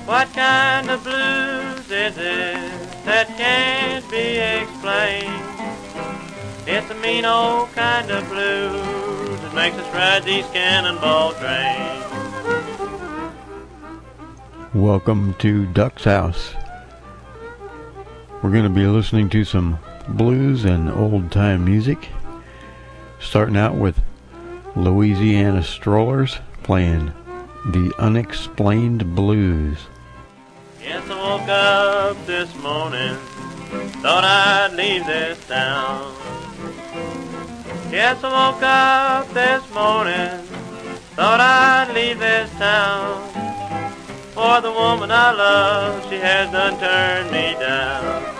What kind of blues is it that can't be explained? It's a mean old kind of blues that makes us ride these cannonball trains. Welcome to Duck's House. We're going to be listening to some blues and old-time music, starting out with Louisiana Strollers playing The Unexplained Blues. Yes, I woke up this morning, thought I'd leave this town. Yes, I woke up this morning, thought I'd leave this town. For the woman I love, she has done turned me down.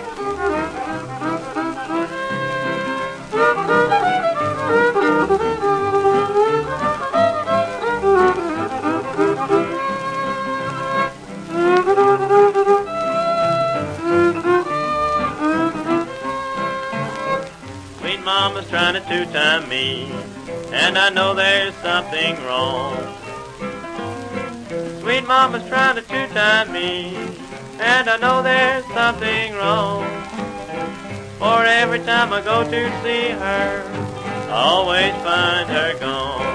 Sweet mama's trying to two-time me, and I know there's something wrong. Sweet mama's trying to two-time me, and I know there's something wrong. For every time I go to see her, I always find her gone.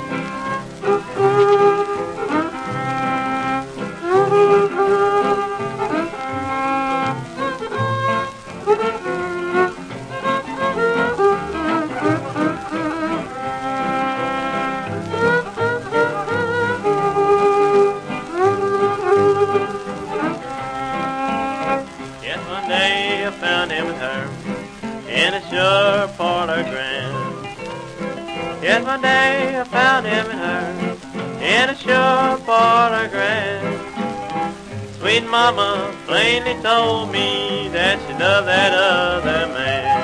In a sure parlor grand. Yes, one day I found him and her in a sure parlor grand. Sweet mama plainly told me that she loved that other man.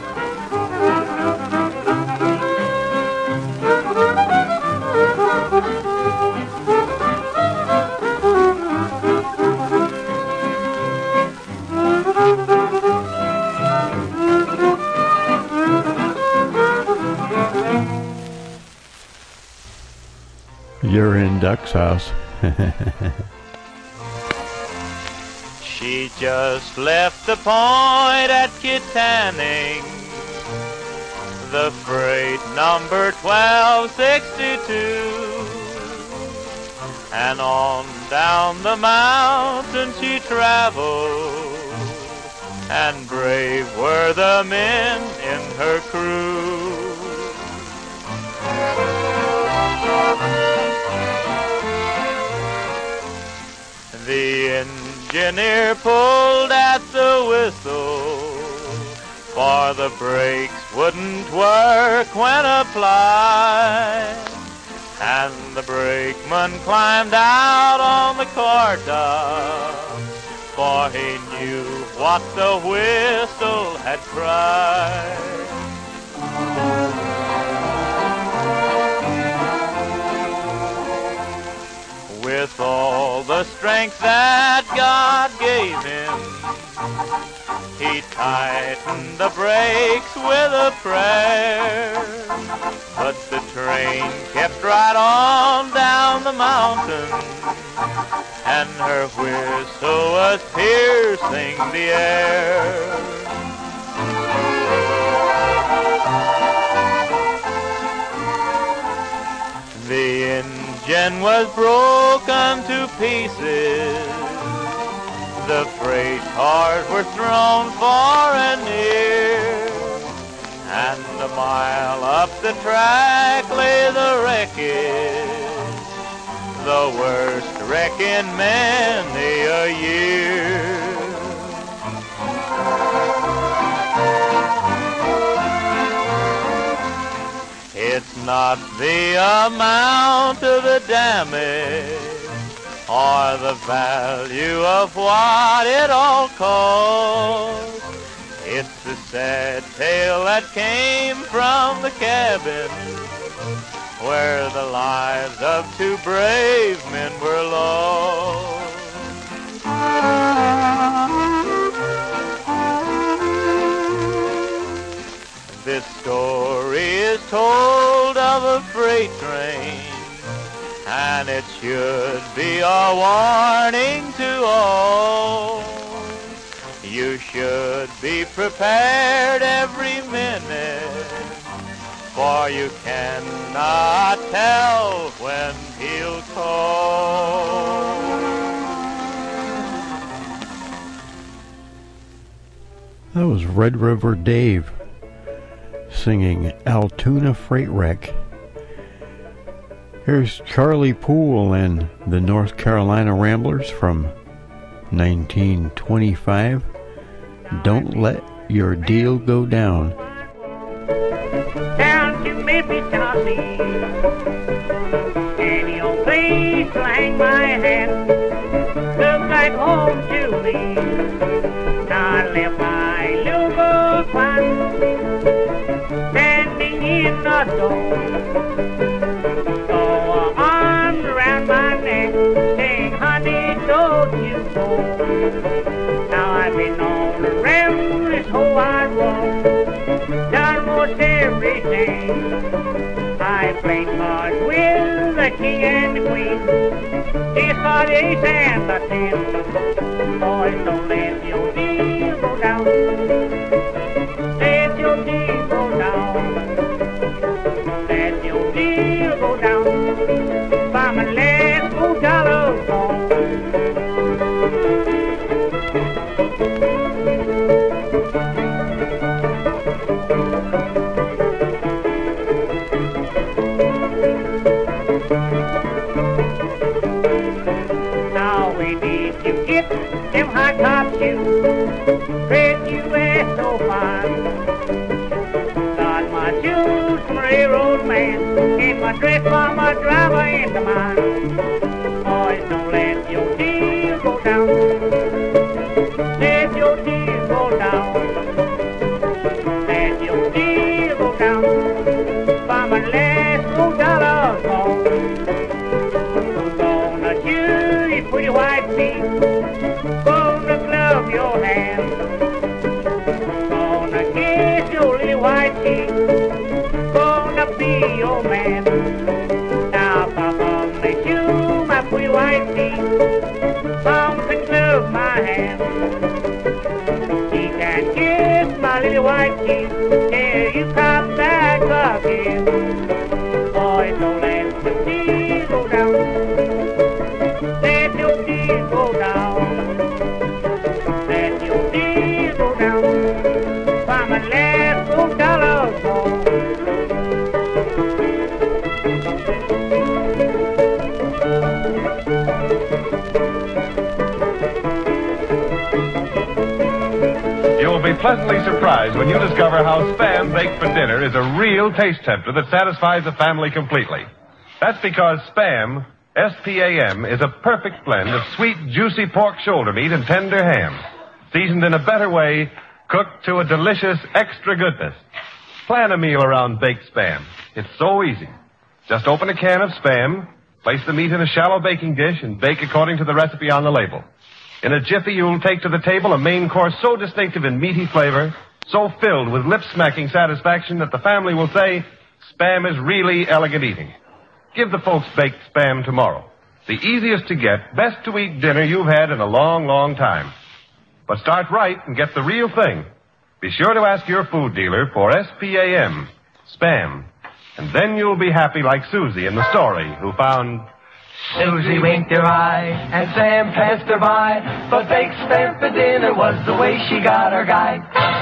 You're in Duck's House. She just left the point at Kittanning, the freight number 1262, and on down the mountain she traveled, and brave were the men in her crew. The engineer pulled at the whistle, for the brakes wouldn't work when applied, and the brakeman climbed out on the car top, for he knew what the whistle had cried. With all the strength that God gave him, he tightened the brakes with a prayer. But the train kept right on down the mountain, and her whistle was piercing the air. The engine was broken to pieces, the freight cars were thrown far and near, and a mile up the track lay the wreckage, the worst wreck in many a year. It's not the amount of the damage or the value of what it all cost. It's the sad tale that came from the cabin where the lives of two brave men were lost. This story is told of a freight train, and it It should be a warning to all. You should be prepared every minute, for you cannot tell when he'll call. That was Red River Dave singing Altoona Freight Wreck. Here's Charlie Poole and the North Carolina Ramblers from 1925. Don't Let Your Deal Go Down. Down to Memphis, Tennessee, any old place to hang my hat. Looks like home to me. Now I left my little gold clock standing in the door. So arms around my neck, saying, honey, don't you go. Now I've been on the railroad this whole wide walk, done most everything. I played cards with the king and the queen, just for the ace and the ten. Boys, don't let your deal go down. Let your deal go down. Let your deal go down. By my last $4 gone. Them high top shoes, red US so fine. Got my shoes from a railroad man, and my dress from my driver into mine. Boys, don't let your deal go down. Let your deal go down. Let your deal go down. By my last $4 gone. Gonna chew your pretty white feet. Gonna glove your hand. Gonna kiss your little white cheek. Gonna be your man. Now, Papa, make you my pretty white feet. Mom can glove my hand. He can kiss my little white cheek till you come back again. Boys, don't let your deal go down. Let your deal go down. Let your deal go down. By my last $4 gone. You'll be pleasantly surprised when you discover how Spam baked for dinner is a real taste tempter that satisfies the family completely. That's because Spam, S-P-A-M, is a perfect blend of sweet, juicy pork shoulder meat and tender ham, seasoned in a better way, cooked to a delicious extra goodness. Plan a meal around baked Spam. It's so easy. Just open a can of Spam, place the meat in a shallow baking dish, and bake according to the recipe on the label. In a jiffy, you'll take to the table a main course so distinctive in meaty flavor, so filled with lip-smacking satisfaction that the family will say, Spam is really elegant eating. Give the folks baked Spam tomorrow. The easiest to get, best to eat dinner you've had in a long, long time. But start right and get the real thing. Be sure to ask your food dealer for S-P-A-M, Spam. And then you'll be happy like Susie in the story, who found... Susie winked her eye, and Sam passed her by, but baked Spam for dinner was the way she got her guy.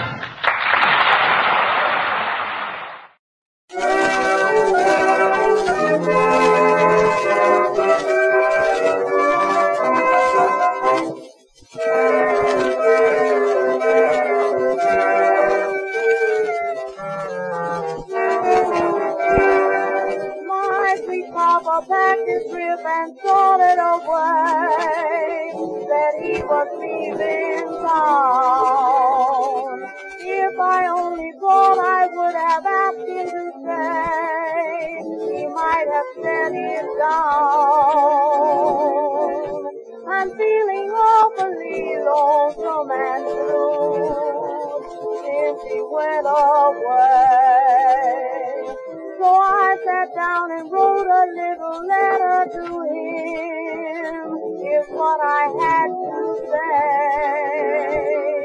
Packed his grip and started away, said he was leaving town. If I only thought I would have asked him to stay, he might have set it down. I'm feeling awfully lonesome and blue since he went away. So I sat down and wrote a little letter to him. is what I had to say.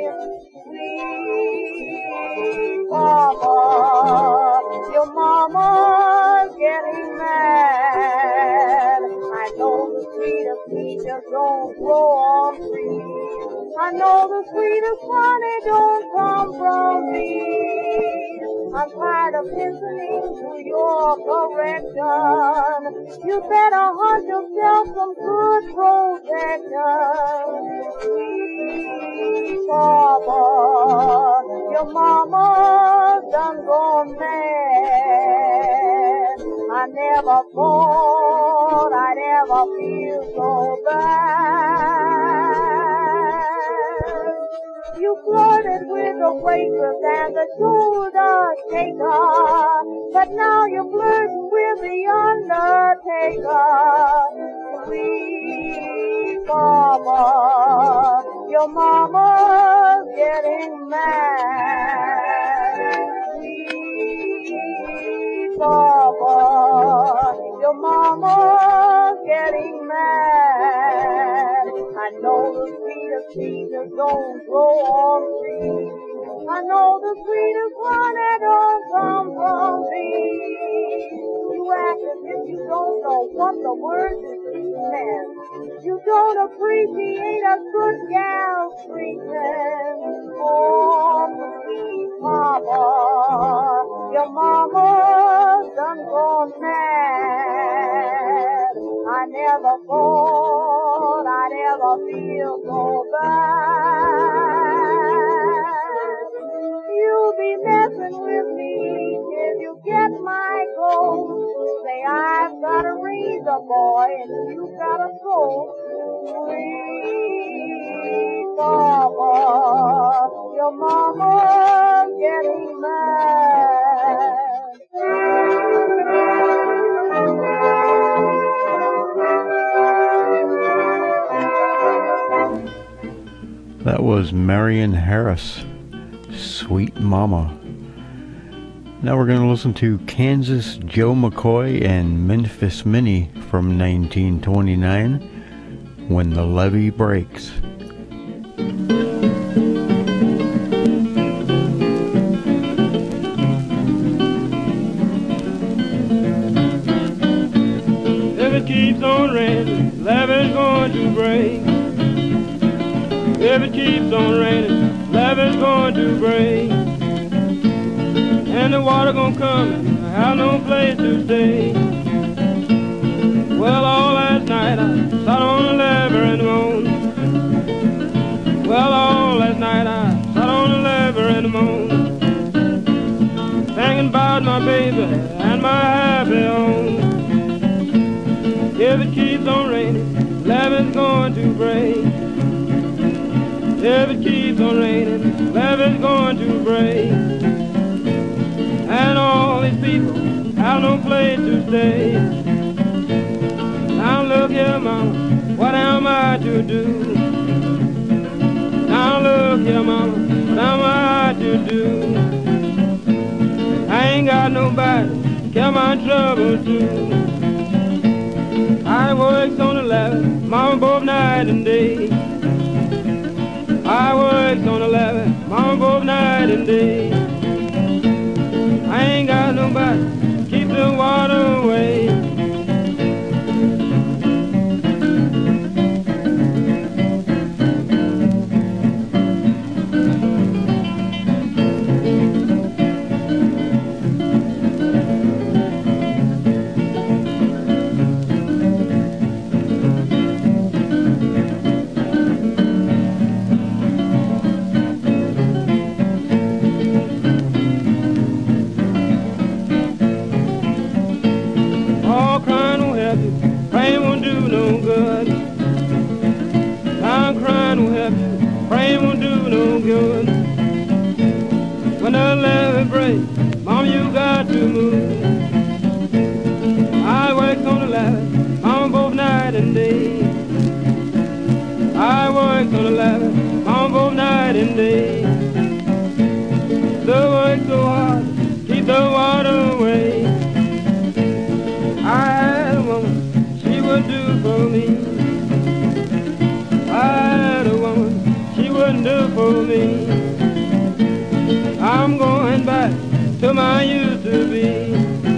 Sweet Papa, your mama's getting mad. I know the sweetest peaches don't grow on trees. I know the sweetest honey don't come from bees. I'm tired of listening to your correction. You better hunt yourself some good protection. Sweet Papa, your mama's done gone mad. I never thought I'd ever feel so bad. You flirted with the waitress and the shoulder shaker, but now you're flirting with the undertaker. Sweet Papa, your mama's getting mad. Sweet Papa, your mama's getting mad. I know the sweetest peaches don't grow on trees. I know the sweetest honey don't come from bees. You act as if you don't know what the word meant. You don't appreciate a good gal's treatment. Oh, sweet Papa, your mama's done gone mad. I never thought I'd ever feel so bad. You'll be messing with me till you get my goat. Say I've got a razor, boy, and you've got a soul. Sweet Papa, your mama's getting mad. That was Marion Harris, Sweet Mama. Now we're going to listen to Kansas Joe McCoy and Memphis Minnie from 1929, When the Levee Breaks. If it keeps on raining, levee's going to break. If it keeps on raining, levee's going to break. And the water gonna come and I have no place to stay. Well, all last night I sat on the levee and moaned. Well, all last night I sat on the levee and moaned, thinking about my baby and my happy home. If it keeps on raining, levee's going to break. If it keeps on raining, levee's going to break. And all these people have no place to stay. Now look here, mama, what am I to do? Now look here, mama, what am I to do? I ain't got nobody to care my trouble to. I works on the levee, mama, both night and day. I works on the levee, mama, both night and day. I ain't got nobody to keep the water away. Mom, you got to move. I work on the levee, Mama, both night and day. I work on the levee, Mama, both night and day. The work so hard, keep the water away. I had a woman, she would do for for me. I had a woman, she wouldn't do for me. I'm going back to my used to be.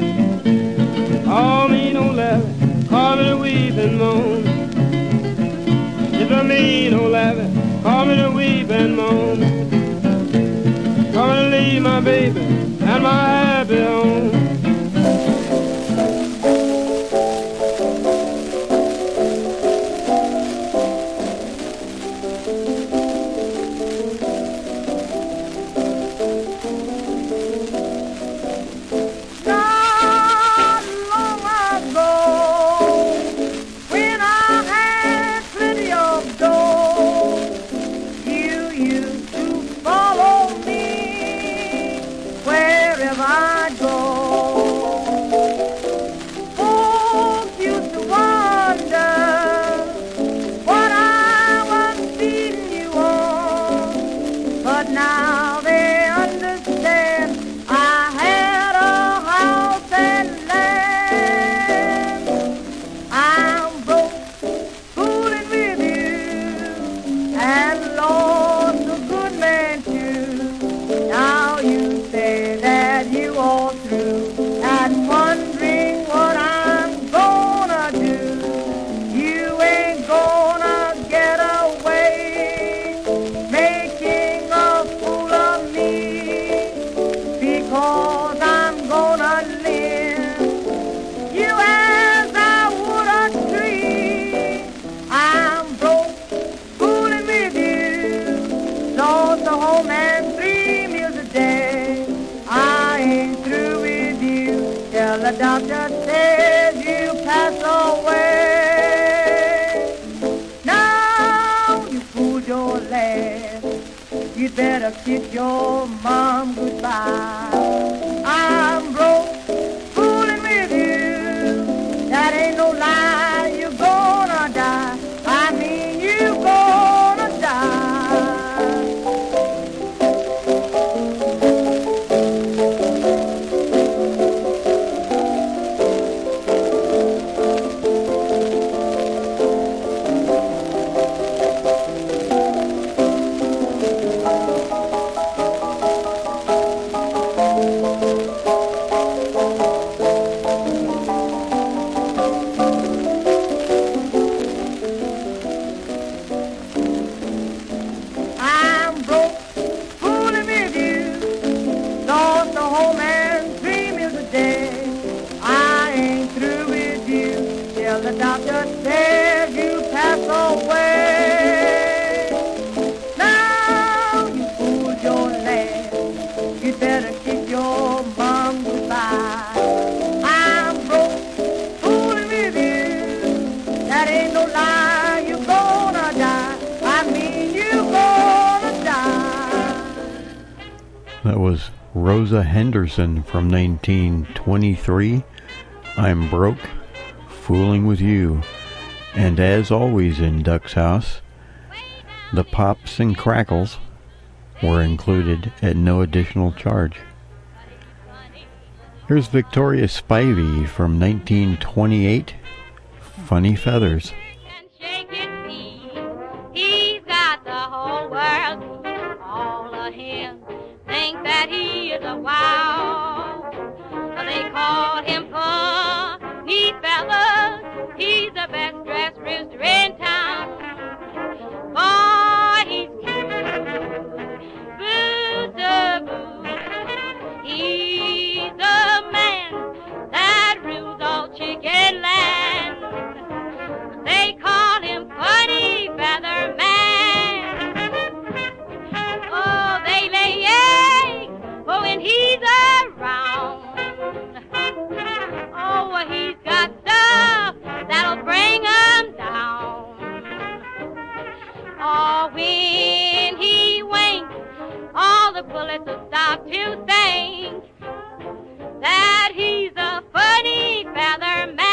Call me no laughing, call me to weep and moan. If I mean no laughing, call me to weep and moan. Call me to leave my baby and my happy home. The doctor says you pass away. Now you fooled your lad. You'd better kiss your mom goodbye. I'm broke, fooling with you. That ain't no lie. You're gonna die. I mean, you're gonna die. The doctor says you pass away. Now you fooled your lad. You'd better kiss your mom goodbye. I'm broke, fooling with you. That ain't no lie. You're gonna die. I mean, you're gonna die. That was Rosa Henderson from 1923. I'm broke, fooling with you. And as always in Duck's House, the pops and crackles were included at no additional charge. Here's Victoria Spivey from 1928, Funny Feathers. He's got the whole world, all of him think that he is a wow. They call him Funny Feathers. He's the best dressed rooster in town. Boy, he's cute, boo-to-boo. He's the man that rules all chicken land. They call him Funny Feather Man. Oh, they lay eggs when he's around. Oh, he's got stuff that'll bring him down. Oh, when he winks, all the bullets will stop to think that he's a funny feather man.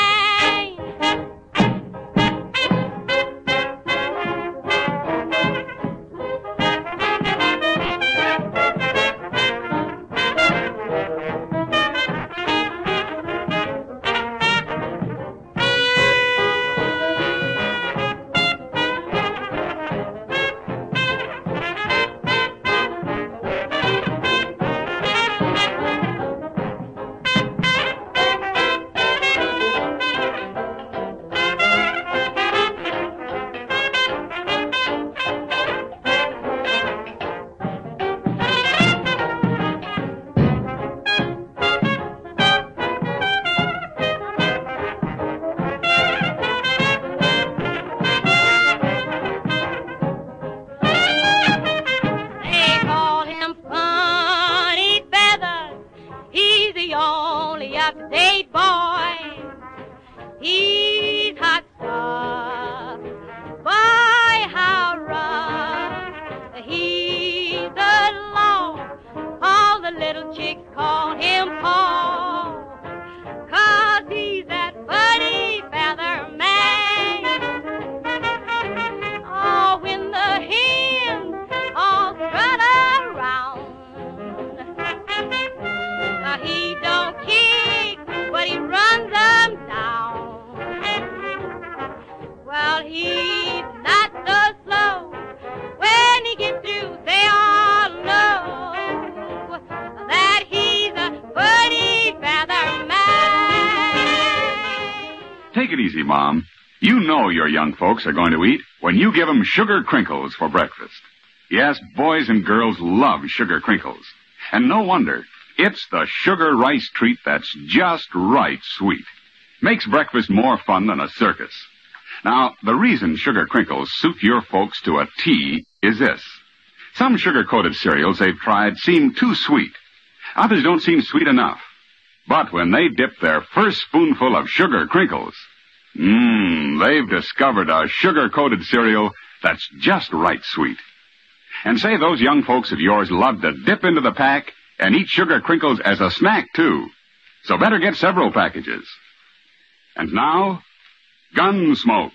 it easy, Mom. You know your young folks are going to eat when you give them sugar crinkles for breakfast. Yes, boys and girls love sugar crinkles. And no wonder. It's the sugar rice treat that's just right sweet. Makes breakfast more fun than a circus. Now, the reason sugar crinkles suit your folks to a T is this. Some sugar-coated cereals they've tried seem too sweet. Others don't seem sweet enough. But when they dip their first spoonful of sugar crinkles, they've discovered a sugar-coated cereal that's just right sweet. And say those young folks of yours love to dip into the pack and eat sugar crinkles as a snack, too. So better get several packages. And now, Gunsmoke.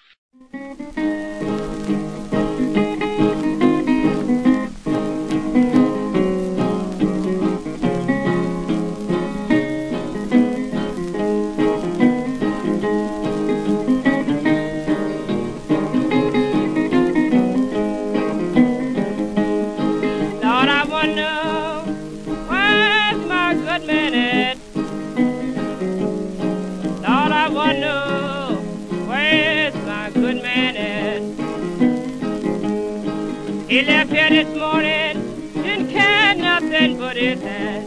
He left here this morning, didn't care nothing but his hat.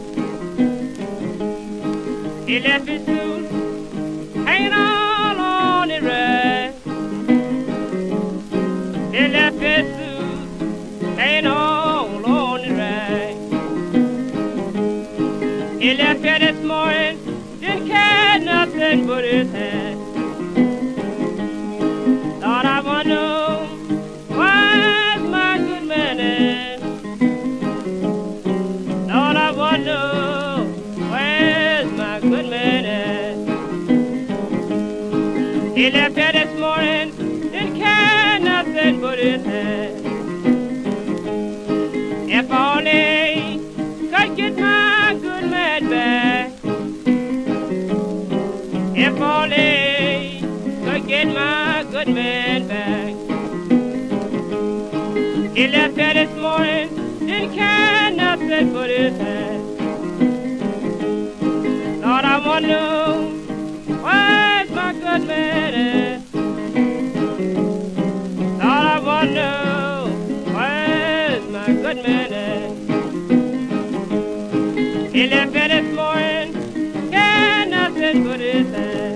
He left his suit hanging all on the rack. He left his suit hanging all on the rack. He left here this morning, didn't care nothing but his hat. Thought I wonder he left here this morning, didn't care nothing but his hat. If only could get my good man back. If only could get my good man back. He left here this morning, didn't care nothing but his hat. Lord, I wonder where's my good man at? Lord, I wonder where's my good man at? He left here this morning, care nothing but his hat.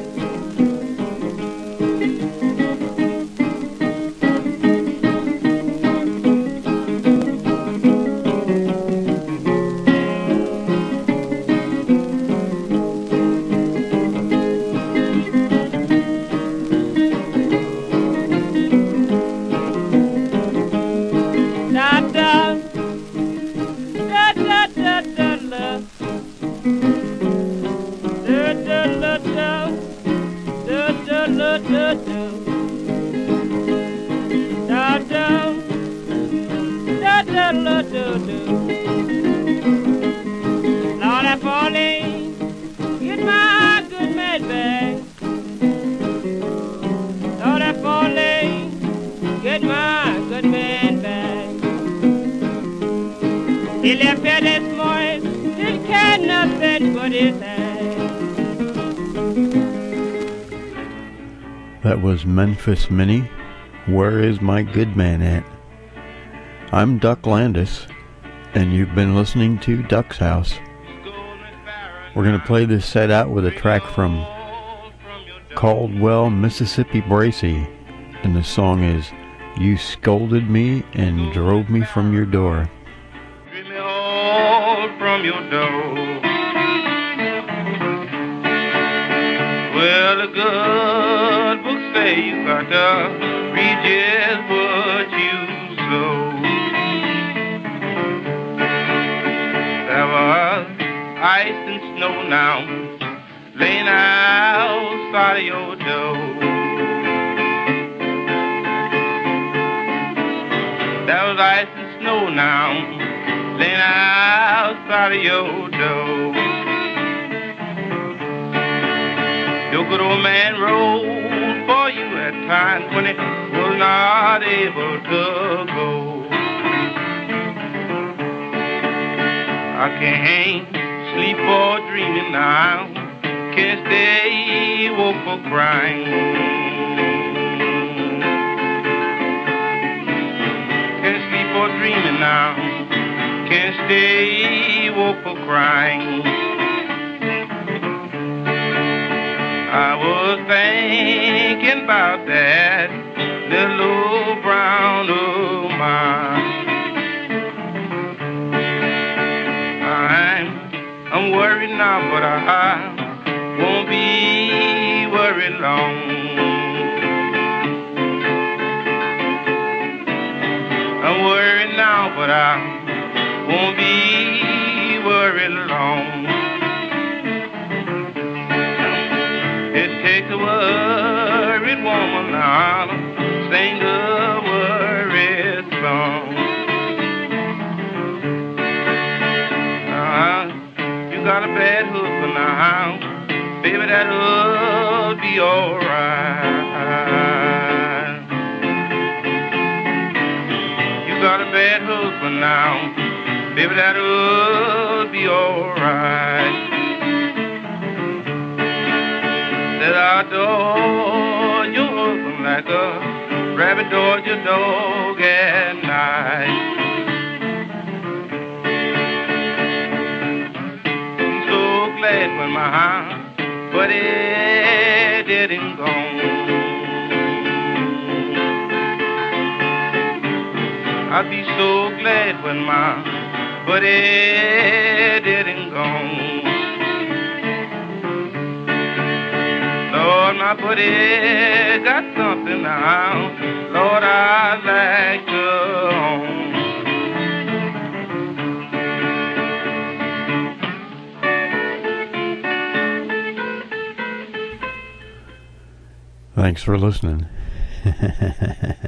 Lord, if only get my good man back. Lord, if only get my good man back. He left here this morning, didn't care nothing but his hat. That was Memphis Minnie. Where is my good man at? I'm Duck Landis, and you've been listening to Duck's House. We're going to play this set out with a track from Caldwell, Mississippi Bracy, and the song is You Scolded Me and Drove Me From Your Door. Drive me all from your door. Well, the good books say you got to read just what you sow. There was ice and snow now laying outside of your door. There was ice and snow now laying outside of your door. Your good old man rode for you at times when he was not able to go. I can't sleep or dreaming now, Can't stay woke for crying. Can't sleep for dreaming now. Can't stay woke for crying. I was thinking about that little old brown of mine. I'm worried now, but I won't be worried long. I'm worried now, but I won't be worried long. It takes a worried woman now to sing a worried song. You got a bad husband now, baby, that'll be alright. You got a bad husband now, baby, that'll be alright. That I adore your husband like a rabbit adores your dog at night. Glad when my buddy didn't go. I'd be so glad when my buddy didn't go. Lord, my buddy got something now. Lord, I'd like to own. Thanks for listening.